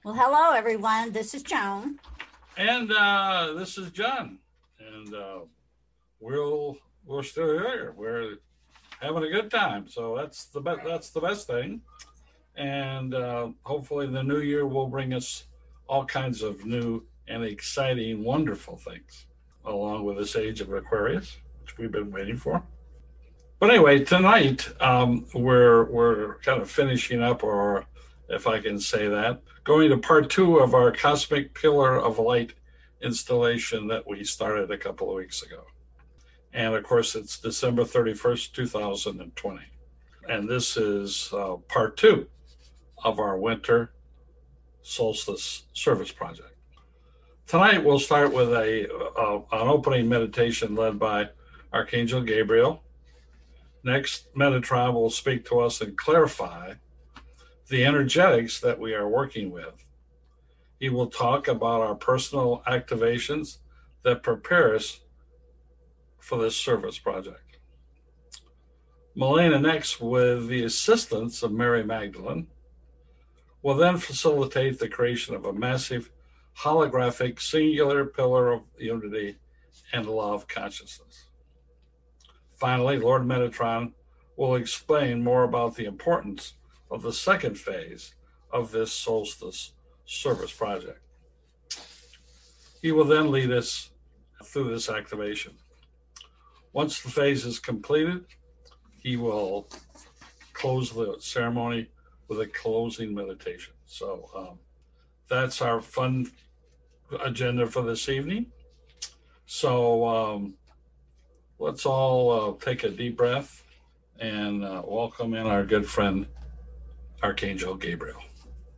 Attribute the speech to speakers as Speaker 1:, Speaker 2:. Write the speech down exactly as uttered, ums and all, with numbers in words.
Speaker 1: Well, hello, everyone. This is Joan.
Speaker 2: And uh, this is John. And uh, we'll, we're still here. We're having a good time. So that's the, be- that's the best thing. And uh, hopefully the new year will bring us all kinds of new and exciting, wonderful things, along with this age of Aquarius, which we've been waiting for. But anyway, tonight um, we're we're kind of finishing up, or if I can say that, going to part two of our Cosmic Pillar of Light installation that we started a couple of weeks ago. And of course, it's December thirty-first, two thousand twenty. And this is uh, part two of our winter solstice service project. Tonight, we'll start with a, a an opening meditation led by Archangel Gabriel. Next, Metatron will speak to us and clarify the energetics that we are working with. He will talk about our personal activations that prepare us for this service project. Milena, next, with the assistance of Mary Magdalene, will then facilitate the creation of a massive holographic singular pillar of unity and love consciousness. Finally, Lord Metatron will explain more about the importance of the second phase of this solstice service project. He will then lead us through this activation. Once the phase is completed, he will close the ceremony with a closing meditation. So um, that's our fun agenda for this evening. So um, let's all uh, take a deep breath and uh, welcome in our good friend, Archangel Gabriel.